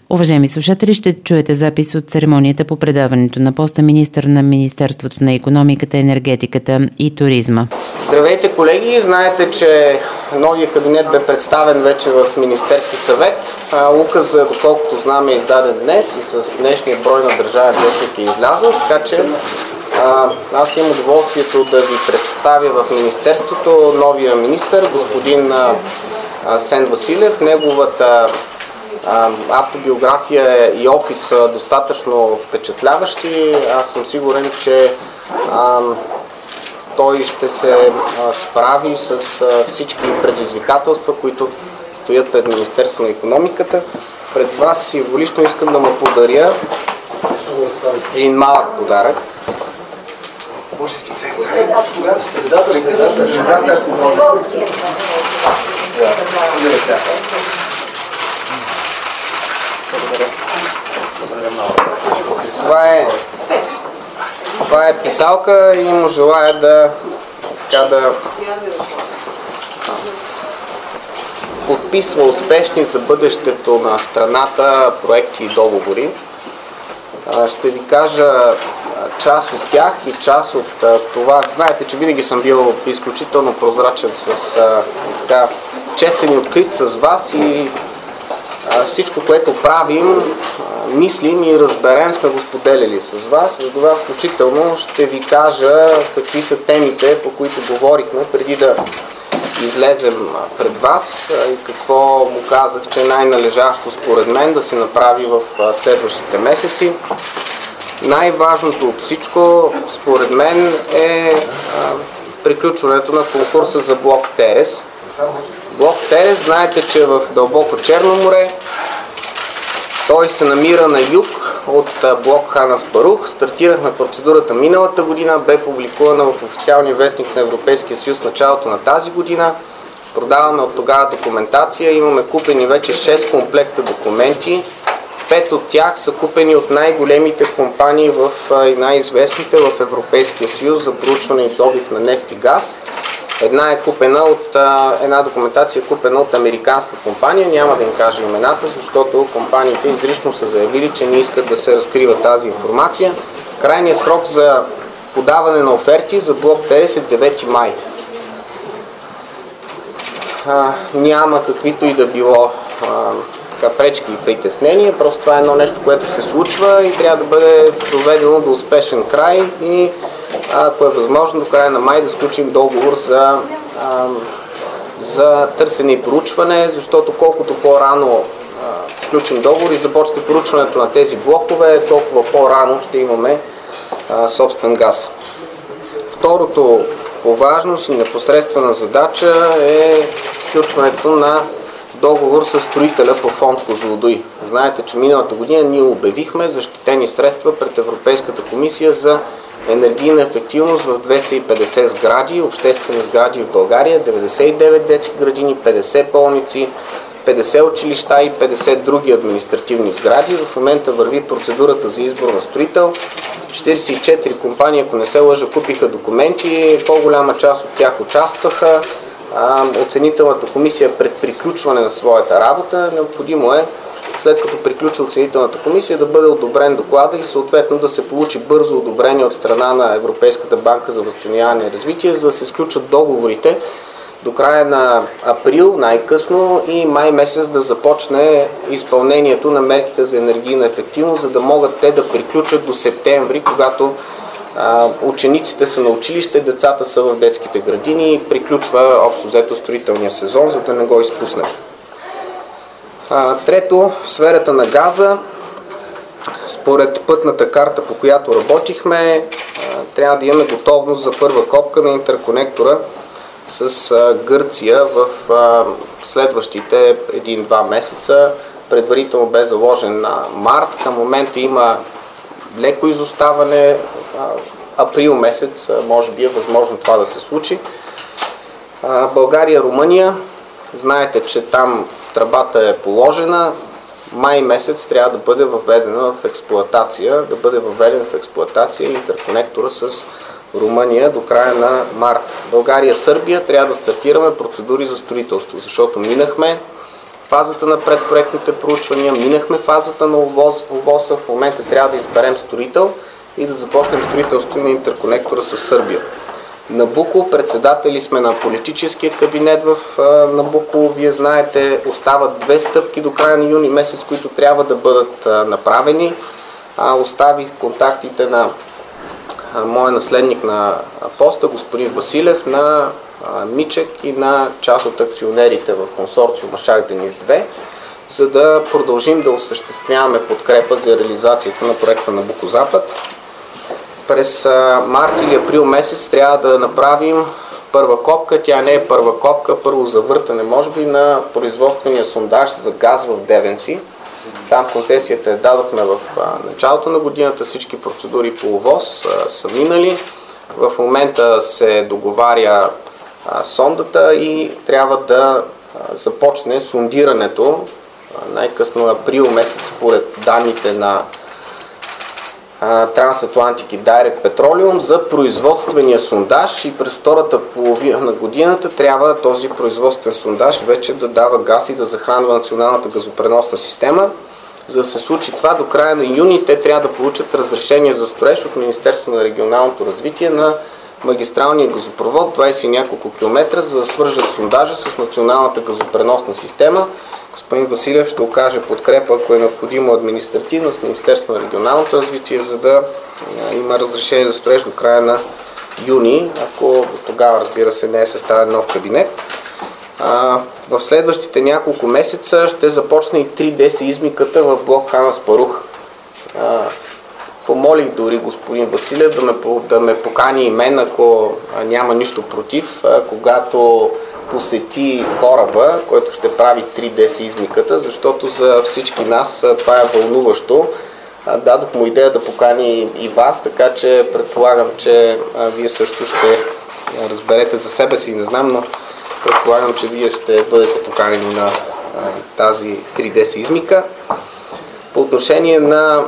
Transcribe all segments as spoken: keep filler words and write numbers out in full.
Уважаеми слушатели, ще чуете запис от церемонията по предаването на поста министър на Министерството на икономиката, енергетиката и туризма. Здравейте, колеги! Знаете, че новия кабинет бе представен вече в Министерски съвет. Указът, доколкото знам, е издаден днес и с днешния брой на Държавен вестник е излязъл, така че а, аз имам удоволствието да ви представя в Министерството новия министър, господин а, Асен Василев. Неговата а, автобиография и опит са достатъчно впечатляващи. Аз съм сигурен, че а, той ще се а, справи с а, всички предизвикателства, които стоят пред Министерството на икономиката. Пред вас символично искам да му подаря един малък подарък. Може фотограф, средата, средата, средата, ако може. Това е, това е писалка и му желая да, така да подписва успешни за бъдещето на страната проекти и договори. Ще ви кажа част от тях и част от това. Знаете, че винаги съм бил изключително прозрачен, с така, честен и открит с вас и всичко, което правим, мислим и разберем, сме го споделили с вас. За това включително ще ви кажа какви са темите, по които говорихме преди да излезем пред вас и какво му казах, че е най-належащо според мен да се направи в следващите месеци. Най-важното от всичко според мен е приключването на конкурса за блок Терес. Блок Терес, знаете, че е в дълбоко Черно море. Той се намира на юг от блок Хан Аспарух. Стартирахме процедурата миналата година, бе публикувана в официалния вестник на Европейския съюз началото на тази година. Продаваме от тогава документация. Имаме купени вече шест комплекта документи. Пет от тях са купени от най-големите компании в, и най-известните в Европейския съюз за проучване и добив на нефт и газ. Една е купена от, една документация е купена от американска компания, няма да им кажа имената, защото компаниите изрично са заявили, че не искат да се разкрива тази информация. Крайният срок за подаване на оферти за блок Терес е девети май. А, няма каквито и да било а, така, пречки и притеснения, просто това е едно нещо, което се случва и трябва да бъде доведено до успешен край и ако е възможно до края на май да сключим договор за, а, за търсене и проучване, защото колкото по-рано сключим договор и започне проучването на тези блокове, толкова по-рано ще имаме а, собствен газ. Второто по важност и непосредствена задача е сключването на договор с строителя по фонд Козлодуй. Знаете, че миналата година ние обявихме защитени средства пред Европейската комисия за енергийна ефективност в двеста и петдесет сгради, обществени сгради в България, деветдесет и девет детски градини, петдесет болници, петдесет училища и петдесет други административни сгради. В момента върви процедурата за избор на строител. четиридесет и четири компании, ако не се лъжа, купиха документи, по-голяма част от тях участваха. Оценителната комисия пред приключване на своята работа. Необходимо е, след като приключи оценителната комисия, да бъде одобрен доклада и съответно да се получи бързо одобрение от страна на Европейската банка за възстановяване и развитие, за да се сключат договорите до края на април най-късно и май месец да започне изпълнението на мерките за енергийна ефективност, за да могат те да приключат до септември, когато а, учениците са на училище, децата са в детските градини и приключва общо взето строителния сезон, за да не го изпуснем. А, трето, в сферата на газа, според пътната карта, по която работихме, а, трябва да имаме готовност за първа копка на интерконектора с а, Гърция в а, следващите един-два месеца. Предварително бе заложен на март. Към момента има леко изоставане. А, април месец а, може би е възможно това да се случи. А, България, Румъния. Знаете, че там тръбата е положена. Май месец трябва да бъде въведена в експлоатация, да бъде въведен в експлоатация интерконектора с Румъния до края на март. България, Сърбия трябва да стартираме процедури за строителство, защото минахме фазата на предпроектните проучвания, минахме фазата на ОВОСа, в момента трябва да изберем строител и да започнем строителство на интерконектора с Сърбия. Набуко, председатели сме на политическия кабинет в Набуко, вие знаете, остават две стъпки до края на юни месец, които трябва да бъдат направени. Оставих контактите на моя наследник на поста, господин Василев, на Мичек и на част от акционерите в консорциума Шах Дениз две, за да продължим да осъществяваме подкрепа за реализацията на проекта Набуко Запад. През март или април месец трябва да направим първа копка, тя не е първа копка, първо завъртане може би на производствения сондаж за газ в Девенци. Там концесията я дадохме в началото на годината, всички процедури по ОВОС са минали. В момента се договаря сондата и трябва да започне сондирането най-късно април месец според данните на Transatlantic и Direct Petroleum за производствения сондаж и през втората половина на годината трябва този производствен сондаж вече да дава газ и да захранва националната газопреносна система. За да се случи това, до края на юни те трябва да получат разрешение за строеж от Министерството на регионалното развитие на магистралния газопровод двайсет и няколко километра, за да свържат сондажа с националната газопреносна система. Господин Василев ще окаже подкрепа, ако е необходимо административно с Министерството на регионалното развитие, за да има разрешение за строеж до края на юни, ако тогава, разбира се, не е съставен нов кабинет. В следващите няколко месеца ще започне и три Д сеизмиката в блок Хан Аспарух. Помолих дори господин Василев да ме, да ме покани и мен, ако няма нищо против, когато посети кораба, който ще прави три Д сеизмиката, защото за всички нас това е вълнуващо. Дадох му идея да покани и вас, така че предполагам, че вие също ще разберете за себе си, не знам, но предполагам, че вие ще бъдете поканени на тази три Д сеизмика. По отношение на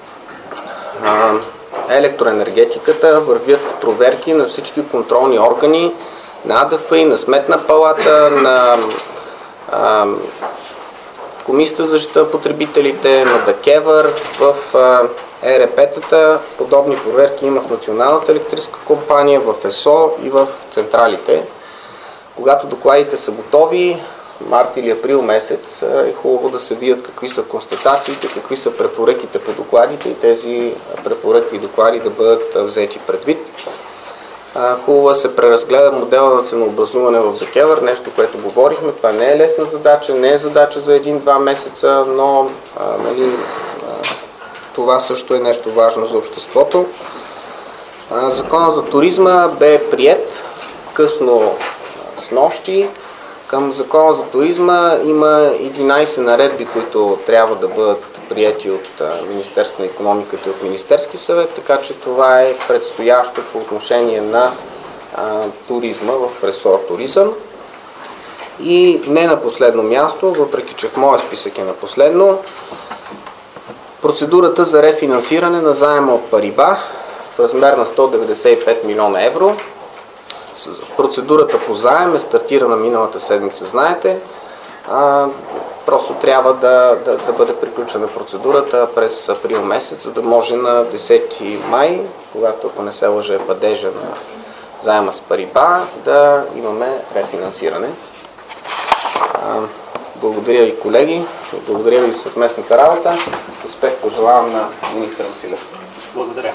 електроенергетиката вървят проверки на всички контролни органи, на А Д Ф И, на Сметна палата, на а, Комисията за защита на потребителите, на ДКЕВР, в Е Р П-тата. Подобни проверки има в Националната електрическа компания, в Е С О и в централите. Когато докладите са готови, март или април месец, е хубаво да се видят какви са констатациите, какви са препоръките по докладите и тези препоръки и доклади да бъдат взети предвид. Хубаво се преразгледа модела на ценообразуване в ДКЕВР, нещо, което говорихме. Това не е лесна задача, не е задача за един-два месеца, но а, нали, а, това също е нещо важно за обществото. А, Законът за туризма бе приет късно с нощи. Към Закона за туризма има единайсет наредби, които трябва да бъдат приети от Министерството на икономиката и от Министерски съвет, така че това е предстоящо по отношение на а, туризма в ресор туризъм. И не на последно място, въпреки че в моя списък е на последно, процедурата за рефинансиране на заема от Париба в размер на сто деветдесет и пет милиона евро. Процедурата по заем е стартирана миналата седмица, знаете. А, просто трябва да, да, да бъде приключена процедурата през април месец, за да може на десети май, когато, ако не се лъже, падежа на заема с Париба, да имаме рефинансиране. А, благодаря ви, колеги. Благодаря ви за съвместната работа. Успех пожелавам на министър Василев. Благодаря.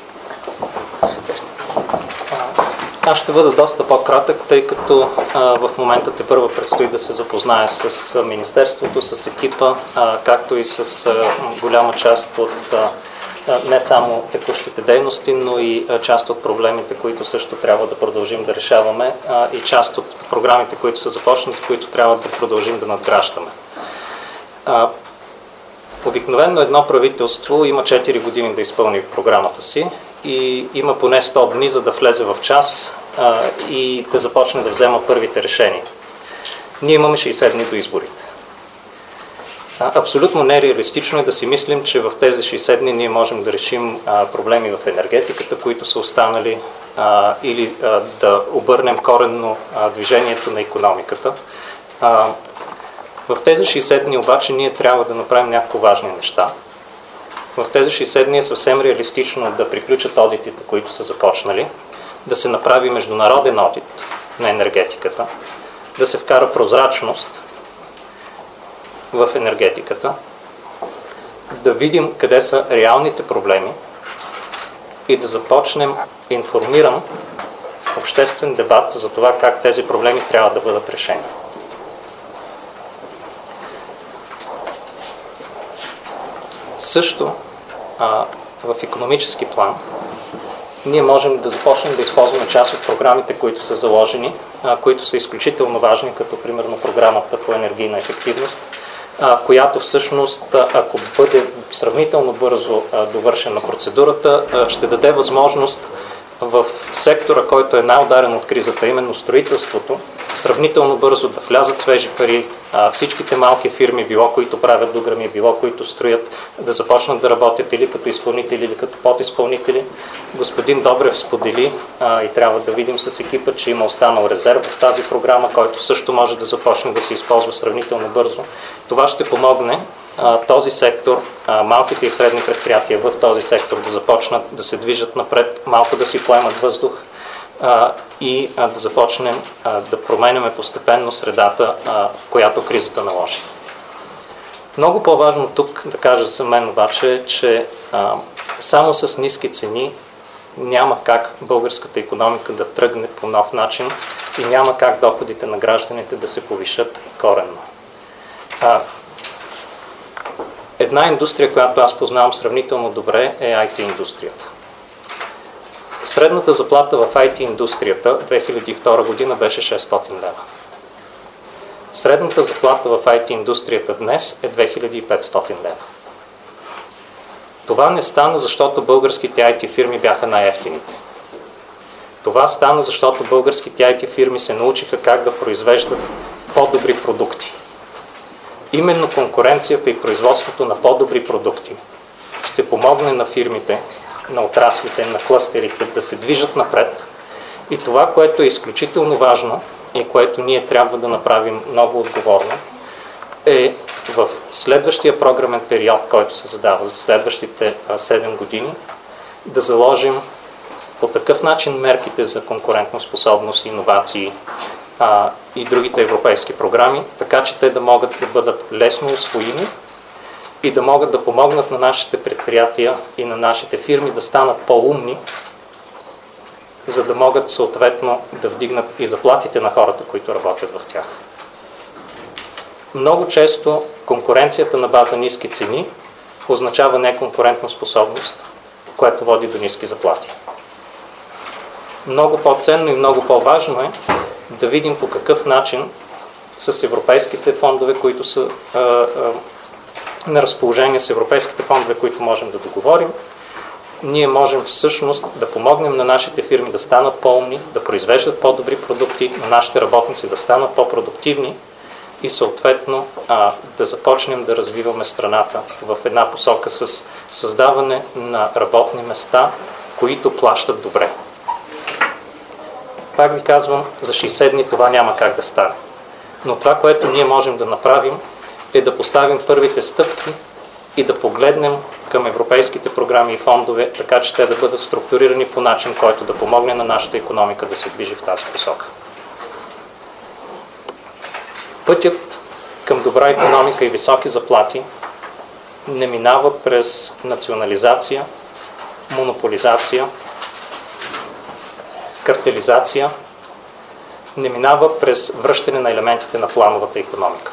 Аз ще бъда доста по-кратък, тъй като а, в момента тепърва предстои да се запознае с а, Министерството, с екипа, а, както и с а, голяма част от а, не само текущите дейности, но и а, част от проблемите, които също трябва да продължим да решаваме, а, и част от програмите, които са започнати, които трябва да продължим да надграждаме. А, обикновено едно правителство има четири години да изпълни програмата си и има поне сто дни, за да влезе в час а, и да започне да взема първите решения. Ние имаме шейсет дни до изборите. А, абсолютно нереалистично е да си мислим, че в тези шейсет дни ние можем да решим а, проблеми в енергетиката, които са останали, а, или а, да обърнем коренно а, движението на икономиката. А, В тези шейсет дни обаче ние трябва да направим някакво важни неща. В тези шейсет дни е съвсем реалистично да приключат одитите, които са започнали, да се направи международен одит на енергетиката, да се вкара прозрачност в енергетиката, да видим къде са реалните проблеми и да започнем информиран обществен дебат за това как тези проблеми трябва да бъдат решени. Също а, в икономически план ние можем да започнем да използваме част от програмите, които са заложени, а, които са изключително важни, като примерно програмата по енергийна ефективност, а, която всъщност, ако бъде сравнително бързо а, довършена процедурата, а, ще даде възможност в сектора, който е най-ударен от кризата, именно строителството, сравнително бързо да влязат свежи пари, а, всичките малки фирми, било които правят дограми, било които строят, да започнат да работят или като изпълнители, или като подизпълнители. Господин Добрев сподели а, и трябва да видим с екипа, че има останал резерв в тази програма, който също може да започне да се използва сравнително бързо. Това ще помогне а, този сектор, а, малките и средни предприятия в този сектор да започнат да се движат напред, малко да си поемат въздух, Uh, и uh, да започнем uh, да променяме постепенно средата, uh, която кризата наложи. Много по-важно тук да кажа за мен обаче е, че uh, само с ниски цени няма как българската икономика да тръгне по нов начин и няма как доходите на гражданите да се повишат коренно. Uh, една индустрия, която аз познавам сравнително добре, е ай ти индустрията. Средната заплата в ай ти индустрията две хиляди и втора година беше шестстотин лева. Средната заплата в ай ти индустрията днес е две хиляди и петстотин лева. Това не стана, защото българските ай ти фирми бяха най-евтините. Това стана, защото българските ай ти фирми се научиха как да произвеждат по-добри продукти. Именно конкуренцията и производството на по-добри продукти ще помогне на фирмите, на отраслите, на клъстерите да се движат напред. И това, което е изключително важно и което ние трябва да направим много отговорно, е в следващия програмен период, който се задава за следващите седем години, да заложим по такъв начин мерките за конкурентоспособност, иновации а, и другите европейски програми, така че те да могат да бъдат лесно усвоими и да могат да помогнат на нашите предприятия и на нашите фирми да станат по-умни, за да могат съответно да вдигнат и заплатите на хората, които работят в тях. Много често конкуренцията на база ниски цени означава неконкурентна способност, което води до ниски заплати. Много по-ценно и много по-важно е да видим по какъв начин с европейските фондове, които са а, а, на разположение с европейските фондове, които можем да договорим, ние можем всъщност да помогнем на нашите фирми да станат по-умни, да произвеждат по-добри продукти, на нашите работници да станат по-продуктивни и съответно а, да започнем да развиваме страната в една посока с създаване на работни места, които плащат добре. Пак ви казвам, за шейсет дни това няма как да стане. Но това, което ние можем да направим, е да поставим първите стъпки и да погледнем към европейските програми и фондове, така че те да бъдат структурирани по начин, който да помогне на нашата икономика да се движи в тази посока. Пътят към добра икономика и високи заплати не минава през национализация, монополизация, картелизация, не минава през връщане на елементите на плановата икономика.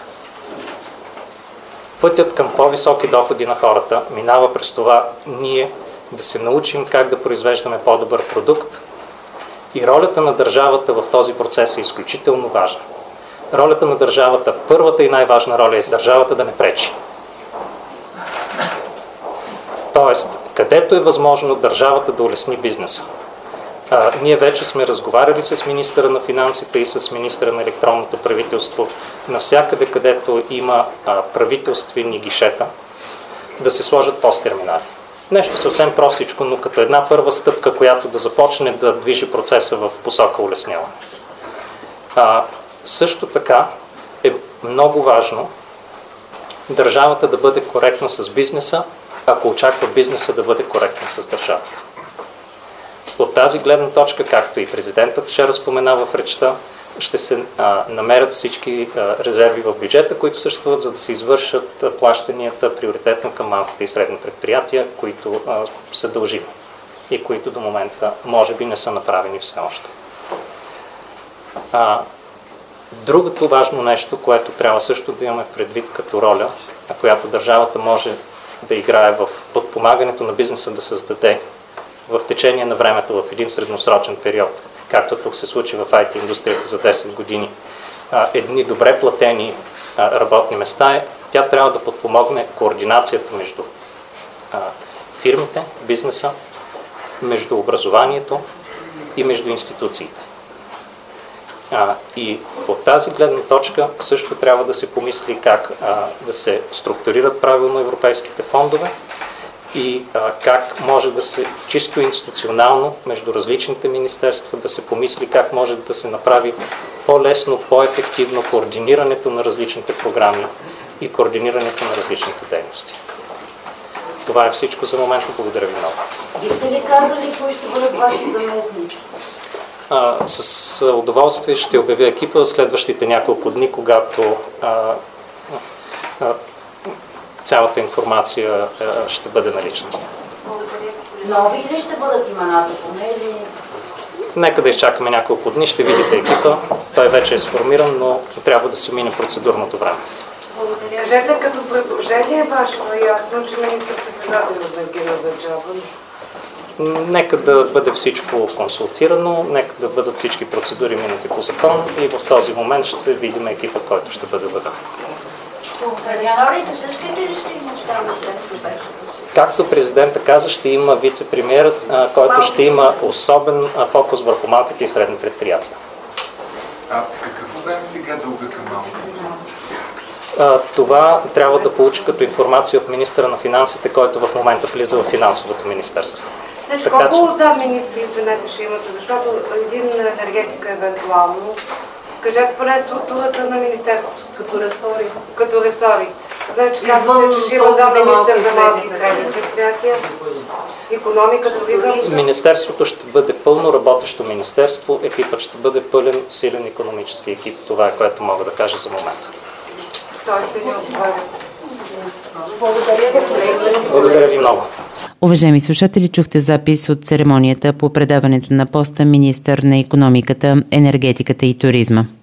Пътят към по-високи доходи на хората минава през това ние да се научим как да произвеждаме по-добър продукт и ролята на държавата в този процес е изключително важна. Ролята на държавата, първата и най-важна роля е държавата да не пречи. Тоест, където е възможно държавата да улесни бизнеса. А, ние вече сме разговаряли с министъра на финансите и с министъра на електронното правителство, навсякъде където има а, правителствени гишета, да се сложат пост-терминали. Нещо съвсем простичко, но като една първа стъпка, която да започне да движи процеса в посока улесняване. А, също така е много важно държавата да бъде коректна с бизнеса, ако очаква бизнеса да бъде коректен с държавата. От тази гледна точка, както и президентът вчера спомена в речта, ще се а, намерят всички а, резерви в бюджета, които съществуват, за да се извършат а, плащанията приоритетно към малките и средни предприятия, които а, са дължими и които до момента може би не са направени все още. А, другото важно нещо, което трябва също да имаме предвид като роля, а която държавата може да играе в подпомагането на бизнеса да създаде в течение на времето в един средносрочен период, както тук се случи в ай ти индустрията за десет години, едни добре платени работни места, е, тя трябва да подпомогне координацията между фирмите, бизнеса, между образованието и между институциите. И от тази гледна точка също трябва да се помисли как да се структурират правилно европейските фондове и а, как може да се чисто институционално между различните министерства да се помисли как може да се направи по-лесно, по-ефективно координирането на различните програми и координирането на различните дейности. Това е всичко за момента. Благодаря ви много. Бихте ли казали кои ще бъдат ваши заместници? А, с удоволствие ще обявя екипа следващите няколко дни, когато а, а, цялата информация а, ще бъде налична. Нови ли ще бъдат имената поне или... Нека да изчакаме няколко дни, ще видите екипа. Той вече е сформиран, но трябва да се мине процедурното време. Благодаря. Кажете, като предложение ваше, но ясно, че министър-председател да ги назначава. Нека да бъде всичко консултирано, нека да бъдат всички процедури минути по закон и в този момент ще видим екипа, който ще бъде въведен. Както президента каза, ще има вице-премиер, който ще има особен фокус върху малките и средни предприятия. А какъв обем сега дълга към малките? Това трябва да получи като информация от министъра на финансите, който в момента влиза в финансовото министерство. Значи, колко заместници ще имате, защото един енергетика евентуално, кажете поне структурата на министерството. Като ресори. Като ресори. Значи казвате, че ще има заместник за малки и средни предприятия. Икономиката видам. Министерството ще бъде пълно работещо министерство, екипът ще бъде пълен, силен икономически екип. Това е, което мога да кажа за момента. Той ще ни отговаря. Благодаря ви, колеги. Благодаря ви много. Уважаеми слушатели, чухте запис от церемонията по предаването на поста министър на икономиката, енергетиката и туризма.